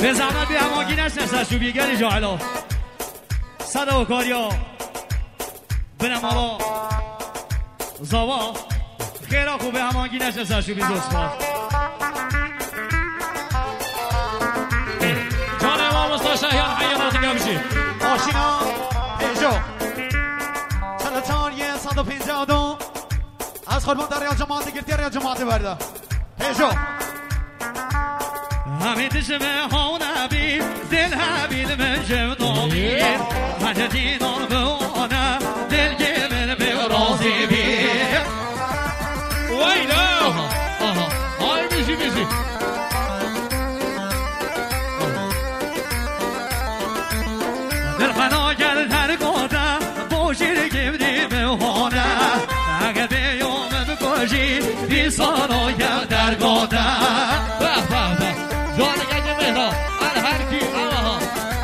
به زحمت بی هماهنگی نشنه سرشوبیگری جاهلا صدا و کاریا بنم آلا زاوا خیرا خوب به هماهنگی نشنه سرشوبی دوستان جان امام مستشهیان حیانات گمشی آشینا پیجو تلتان 152 از خودمان در ریال جماعت گرتی ریال جماعت برده پیجو همین تشمه ها نبی دل حبیل من جمدامی حجتی نان بوانا دل گمن به رازی بی ویلا های بیشی بیشی دل خنا گل ترگاده باشیر گمدی بوانا اگر بیام بکشی بی سارایم درگاده جان گنج مهرا هر کی آها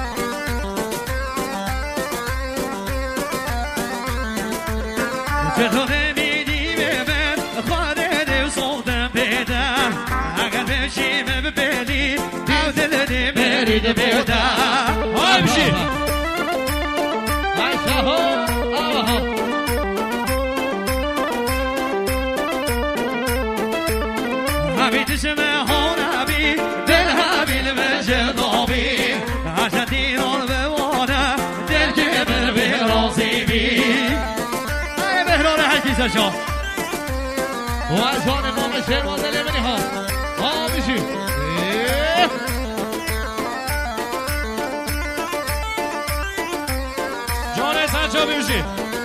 چطور نمیدی به من خواهده سوزم بدم اگر بشیم ببینی او دل نمیرید بدم های بشی های شاها آها همین چشمه ها نبی دل حبیل من جنابی حجتی نان بوانه دل که من به رازی بی ای بهران حکی سرشا و از جان امام شیروان دل منی ها ها بشی جان سرشا بشی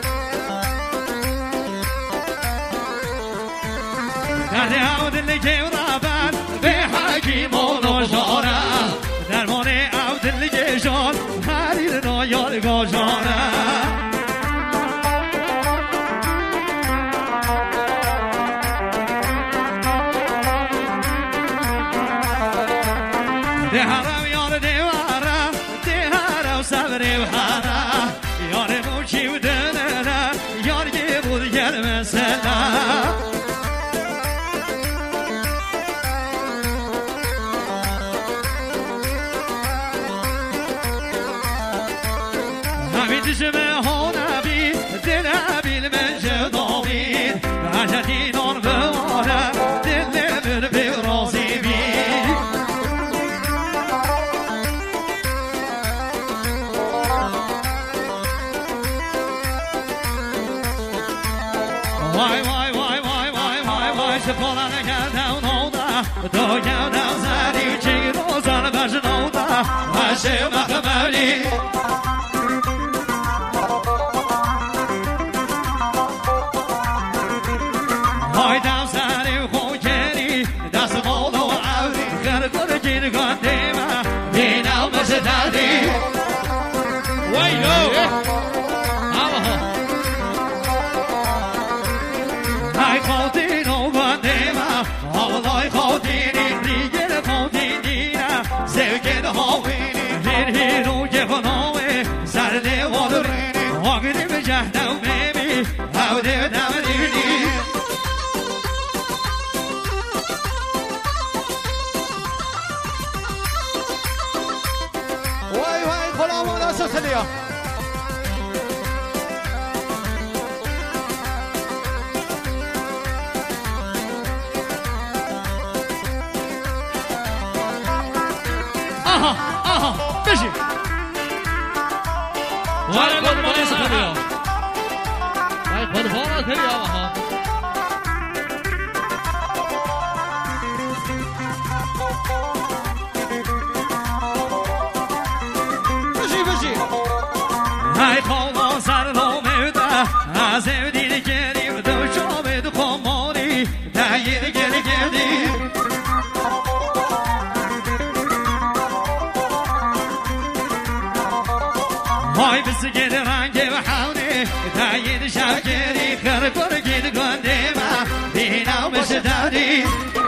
درد او دل که رابن به حکیم و نشانم درمان او دل که جان حریر نایار گاجانم ده حرم یار دیوارم ده حرم صبر و حرم یار موچی و دنه یار که بود گل مسلم چشمه ها نبی دل حبیل من جدامی حجتی نان بوانه دل نمر به رازی بی وای وای وای وای وای وای وای شفالا نکردم نودا دو کردم زدی چی روزان بش نودا هشه مخملی های دم سر خوکری دست مال و عوری خرگر گیر گنده ما بینم بشه دردی ویلو های خودین و گنده ما حالای خودینی دیگر خودینی نه زوگن هاوینی هیر رو گفناوی سرده وادرینی آگری به جهنم بیمی هوده دمدینی سلیا آها آها بشی وای خود مالی سلیا وای خود بارا سلیا آها های خواه سر نامده از او دیل گریم دو شامد خماری دهیر گل گردیم های بسگر رنگ و حونه دهیر شبگری خرکر گل گنده ما بینام بشه داری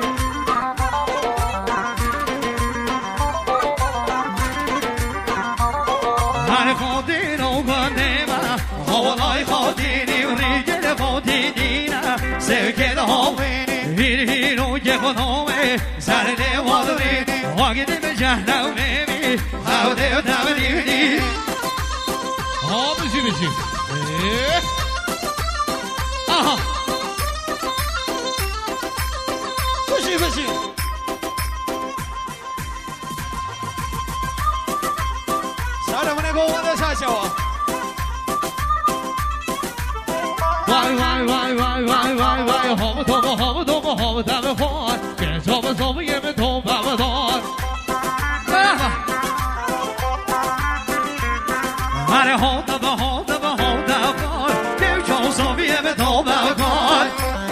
هر خودین و گنده ما حالای خودینی و ریگل خودینی نه سکل هاوینی هیر هیر و گفنامه سرده وادرینی واقعی به جهنم نمی هاوده و تبدیلی ها بشی آها بشی سرمونه گوانده ساشوا وای هاو دم خان که جاب یه به تو بابدار هر ها دم که جاب صابیه به تو بابدار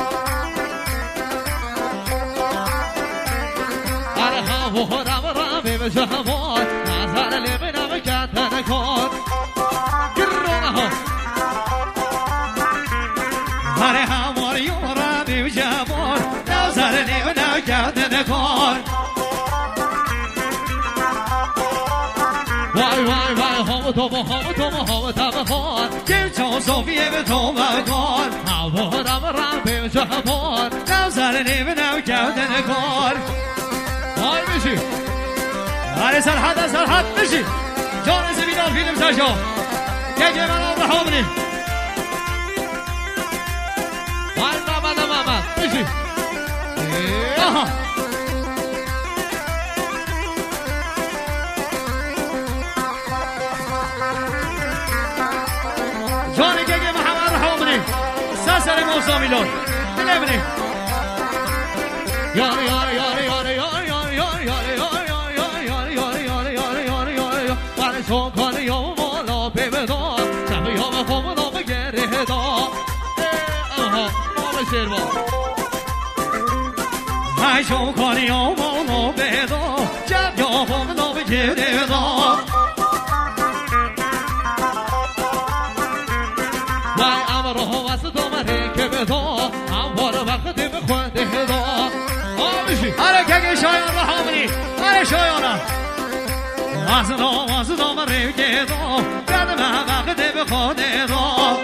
هر هاو رم به جوان نظر لبنم کردن کار گرونه هر همار یورا بیو جوان نظر نیو نکردن کار وای هاو دم خان که جاب صابیه به تو بابدار هاو رم به جوان نظر نیو نکردن کار وای بشی هر سرحد بشی جان زمیدار فیلم ساشا که من آبه حاملی محمد بشی آها جانی که محمد حاملی سر موسا میلون بلبنی یاری شو کنه یا مالا ببدا شب یا به خوب دا بگره دا آها ما شیر با های شو کنه یا مالا بدا شب یا خوب دا بگره دا وای امر ها واسه تو مره که بدا اموار وقت بخونده دا آمشی آره که شایان رحمانی آره شایانه واسه من ریگه دا قدم وقت به خونه دا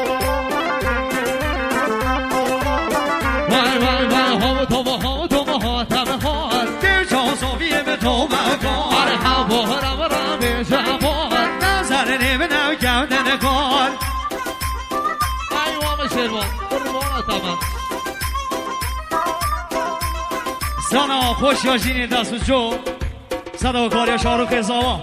وای هاو تو تم خال که چون صوفیه به تو بکار آره هاو رم به جوان نظر نیو نکردن کار ای وام شیروان قربان تمام سانا خوش یاشینی دست جو صدا و کاری شاروخ زاوا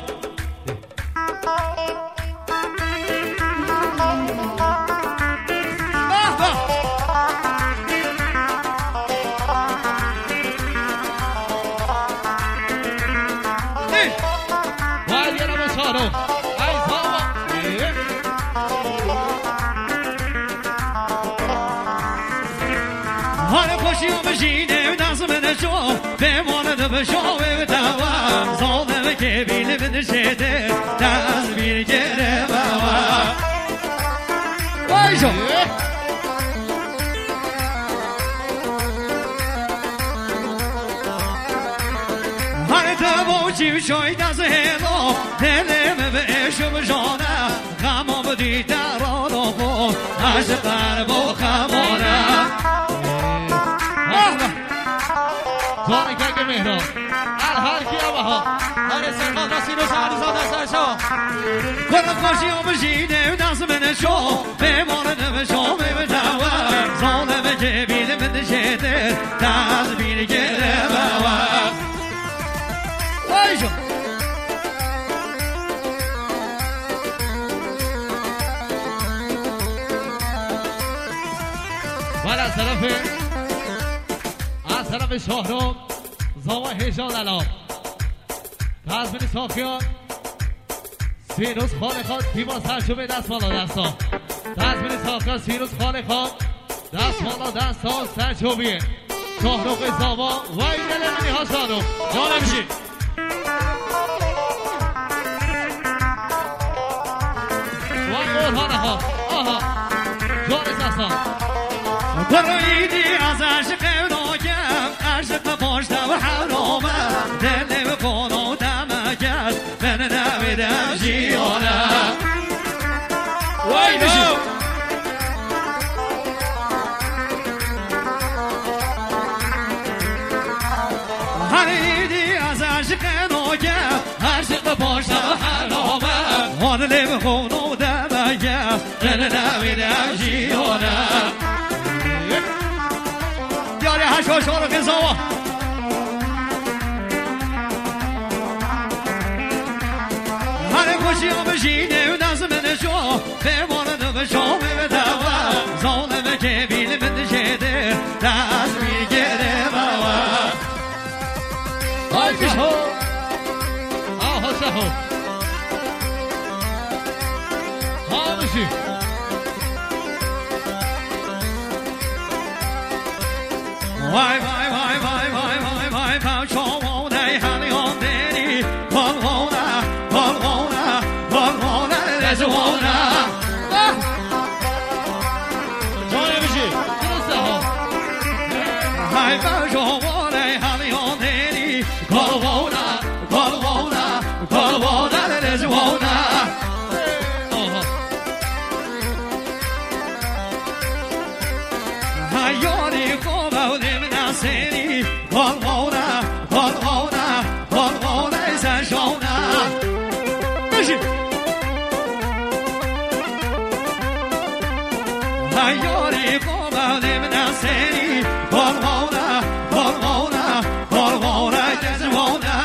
وای یه رو شارو ای زاوا هر خوشی و بشینه دست من شو بماند بشو به دوا ظالم که بیل بنشده دست بیر گره بابا وای شو هر دبا چیم شوی دست هلا دلم به عشق جانه خمام دیده را دو خود عشق با خمانه زانه که مهران هر کی آبها آره سرخان راستی رو سهری زاده سرشا کنم خوشی و بشینه دست من شو بمانه شو به دوا ظالم که بیل بنشده دست بیر گره بابا وای شو ولی از طرف شاهرام زاوا هیجان الان تزمین صافیان سینوس خانه خان تیما سرچوبه دست بالا دستا تزمین صافیان سینوس خانه خان دست بالا دستا سرچوبیه شاهرام زاوا و ایدل نمی ها شاهرام جانه بشید و قرحانه ها آها جانه دستا برایدی از عشق ناگم عشق پاشته و حرامه دل کنو دمه کرد من نمیدم جیانه وای بشید هر ایدی از عشق عاشق نوگه عاشق باشم حرامه حالم خونو دمگه دل نمیدم جیانه یاری هشاشار قضاوه هر کشی ها بشینه و دست من شو بمانه به شو ببدوه ظالمه که بیل من شده دست میگره بوه آی کشو آها سهو ها بشی وای وای وای وای وای وای وای پاچوانه هلیان دری بالوانه بالوانه بالوانه لزوانه جانه بشی درسته ها وای پاچوانه هلیان دری بالوانه بالوانه بالوانه لزوانه یاری خوبه من سری بالوانه بالوانه بالوانه زشانه بشی یاری خوبه من سری بالوانه بالوانه بالوانه زشانه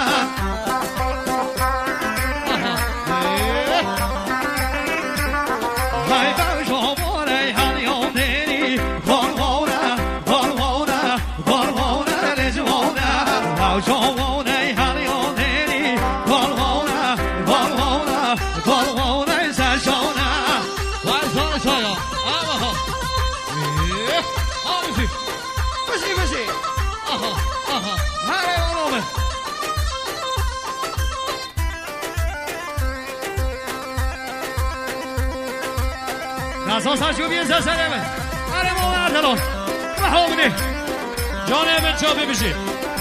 های باشواره هلیان دری بالوانه بالوانه بالوانه لزوانه باشواره هلیان دری بالوانه بالوانه بالوانه زشانه وای سال شایا آها ها بشی بشی بشی آها آها هره آنومه ناسا شو بیزه سرمه هره ما اردلان رحومنی جانه من چابه بشی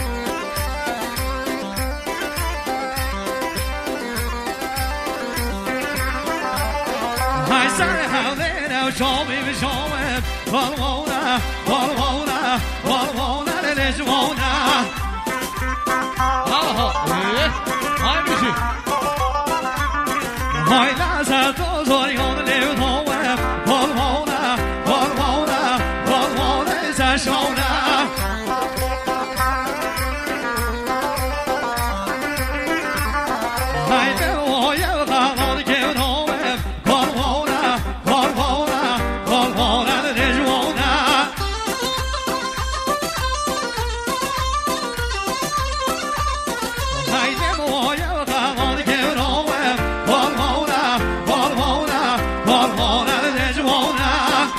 های سر حوله و شامی به شامه بالوانه بالوانه بالوانه لزوانه آها های بشی های لحظت و زاریان لیوتاوه بالوانه بالوانه بالوانه زشانه های دوهای غلال که دامه بالوانه بالوانه بالوانه لزوانه های دوهای غلال که دامه بالوانه بالوانه بالوانه لزوانه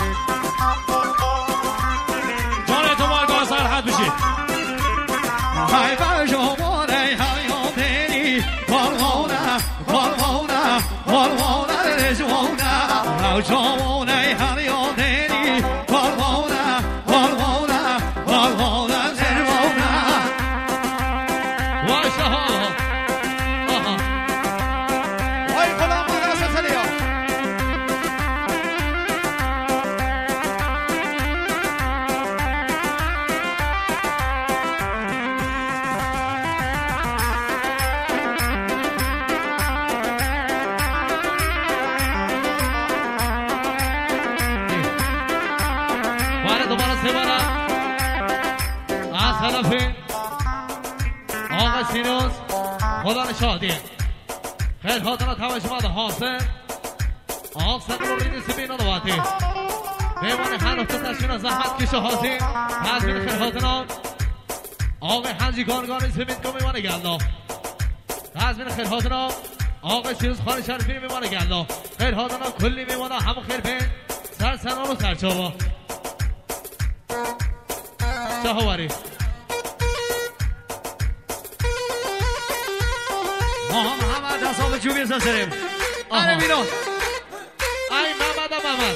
جانه تو مارگاه سرحد بشی های باشواره هلیان دری بالوانه بالوانه بالوانه لزوانه باشواره هلیان دری بالوانه بالوانه بالوانه لزوانه وای شها آها وای غلام مدرسه تلیا باره دوباره سه باره از طرف آقا سینوس خدا نشاهدی خیلی خاطر توش ماده حاصل آقا رو ریدی سبین آدواتی بیمانی خنفت تشکیل زحمت کش حاضی تزمین خیلی خاطر آقا حنجی کارگانی سبین که میمانه گلنا تزمین خیلی خاطر آقا سینوس خانه شرفی میمانه گلنا خیلی خاطر کلی میمانه همون خیلی پین سر سنان و سرچابا شهواری محمد اصاب جوبی سریم آها. آره بیرون ای محمد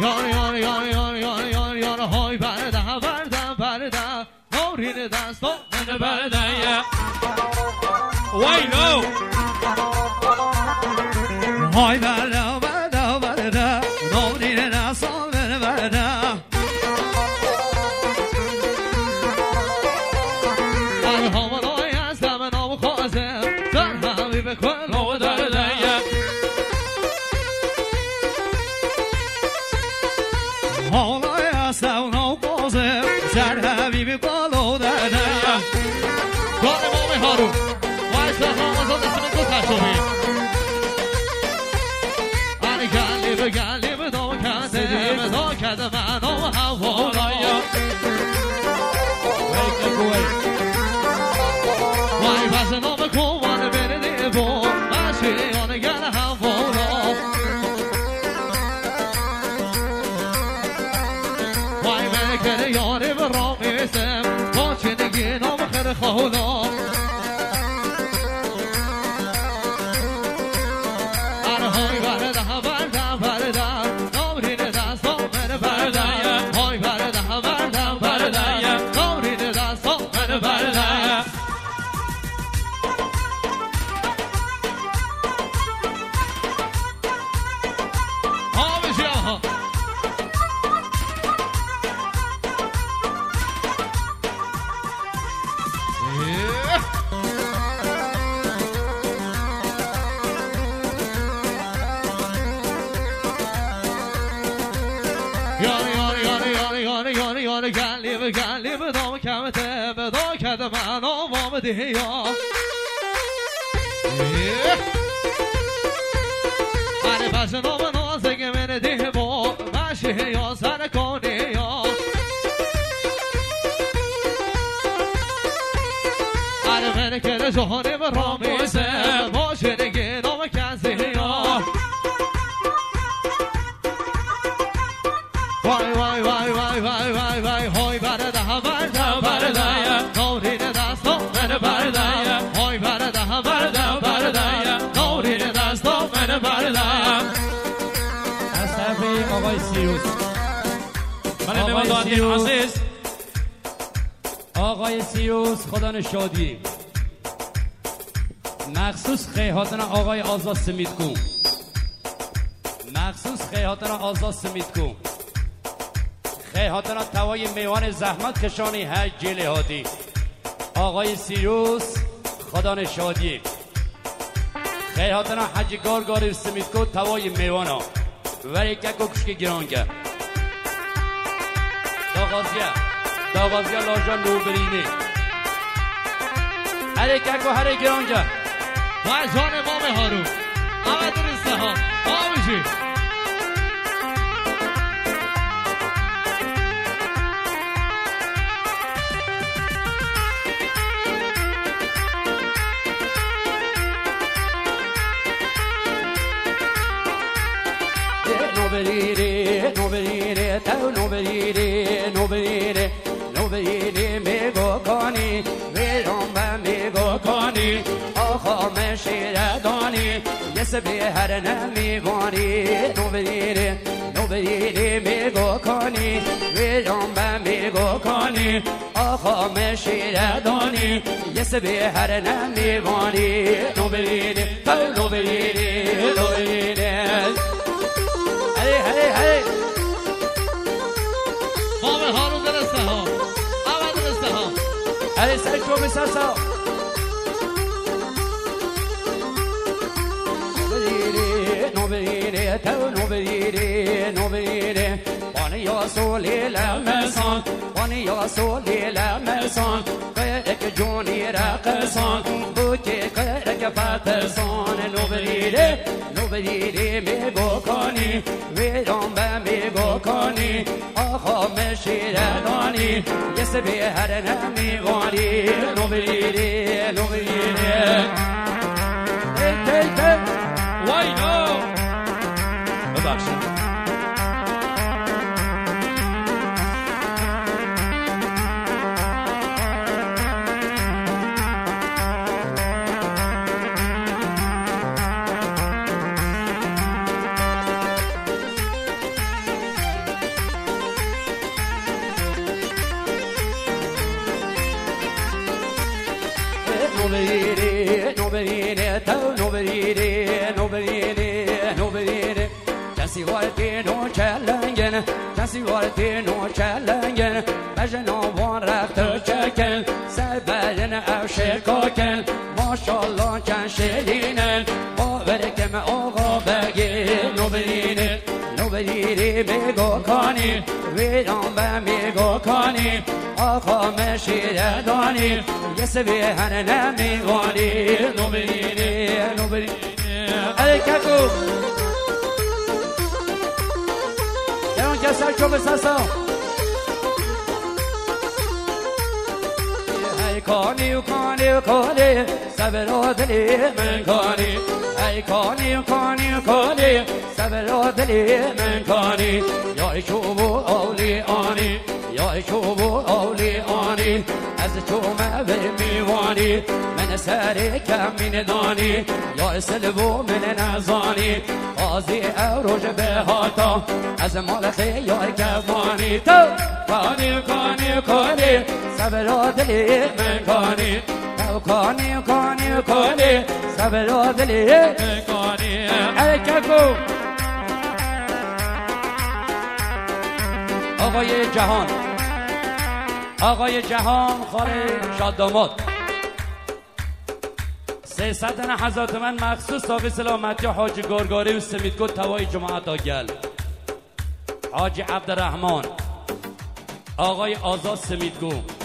یار یار یار یار یار یار یار های بردم بردم بردم نورین دست من بردم وای نو های بردم بردم بردم نورین دست من بردم همانای هستم نام خوازم در حبیب کن و دردم همانای هستم نام خوازم در حبیب کن و دردم کار امام هارون وایسا رمضان دستم تو تشوهی علی گلی به گلی به دام کرده من نام حوالایم وای بس نام کوان برده با مشیان گر حوالا وای ملکر یاری به رامیسم با چنگی نام خیر خولا ارهای برده بردم بردم نامرین دستان من بردم های برده بردم بردم نامرین دستان من بردم گلی به دام کمته به دا کرده من آمده یا علی پس نام نازگه من ده با مشه یا سر کنه یا علی من که جهانه و رامیسه با شنگه نام کسی یا وای وای وای وای وای وای وای های برده بردم بردم نورین دستان من بردم های برده بردم بردم نورین دستان من بردم از طرف آقای سیروس بله نمازادین عزیز آقای سیروس خدا نشادی مخصوص خیهاتن آقای آزاد سمیدکو مخصوص خیهاتن آزاد سمیدکو خیهاتنا توای میوان زحمت کشانی حج جیل هادی آقای سیروس خدا نشادی خیهاتنا حج گارگاری سمید کو توای میوانا ولی که کشک گران کرد داغازیا لاجان نوبرینی هر که هر گران کرد و جان امام هارون احمد رستهان آبیشی نوبرینه تو نوبرینه میگو کانی ویرام و میگو کانی آخا مشیره دانی یس به هر نمیوانی نوبرینه میگو کانی ویرام و میگو کانی آخا مشیره دانی یس به هر نمیوانی نوبرینه تو نوبرینه هی امام هارون درسته ها احمد درسته ها هی سر شو بساسا نوبرینه تو نوبرینه وانی یا سولی لمسان وانی یا سولی لمسان قیرک جونی رقصان بوکی قیرک فتسان نوبرینه میگو کانی ویران به میگو کانی آخا مشیره دانی یس به هر نمیوانی نوبرینه وای نو ببخشید نوبرینه نوبرینه تو نوبرینه نوبرینه نوبرینه کسی وارد نو چلنگن کسی وارد نو چلنگن بجنوان رفت چکن سر بدن او شکاکن ماشالله کن شدینن باورکم آقا بگی نوبرینه نوبرینه بگو کانی ویدان به میگو کانی آقا مشیره دانی یه سبی هن نمیوانی نوبرینه نوبرینه الککو یران که سر چوب سسا ای کانی و کانی و کانی سبرو دلی من کانی ای کانی و کانی و کانی سبرو دلی من کانی یا چوب و اولی آنی یا چوب و اولی آنی از چومه به میوانی من سری کمین دانی یا سلبو من نزانی قاضی اوروج به هاتا از مال خیای کفانی تو کانی کانی کانی سبرا دلی من کانی تو کانی کانی کانی سبرا دلی من کانی الککو آقای جهان آقای جهان خاله شاد داماد 300,000 تومان مخصوص تاقی سلامتی حاجی گرگاری و سمیدگو توای جماعت آگل حاجی عبدالرحمن آقای آزاد سمیدگو